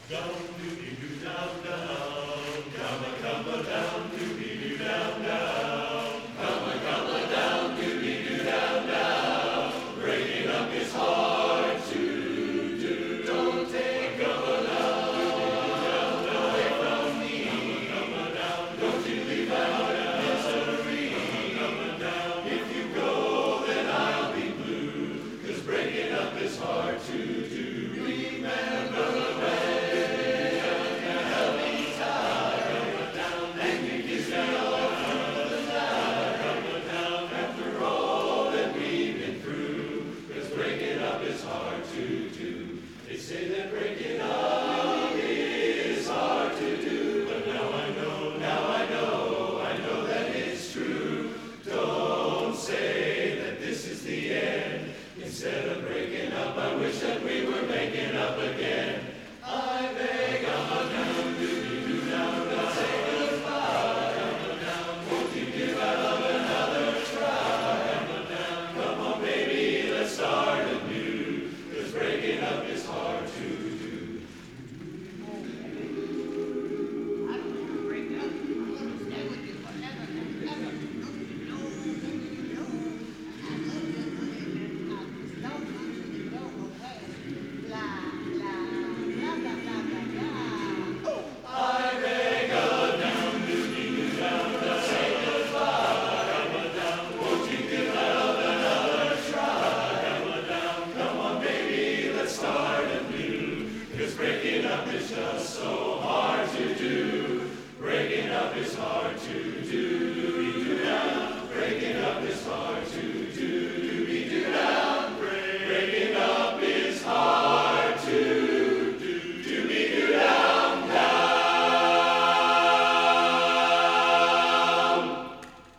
Down, doobie doo, down, down. Come a, come a, down, doobie doo, down, down. Come a, down, doobie doo, down, down. Breaking up is hard to do. Don't take come a down, down, down, away from me. Come a down, don't you leave my heart in misery. Come a down, if you go, then I'll be blue. 'Cause breaking up is hard to do. Remember the way. They say that breaking up is hard to do, but now I know that it's true. Don't say that this is the end. Instead of breaking up, I wish that we were making up again.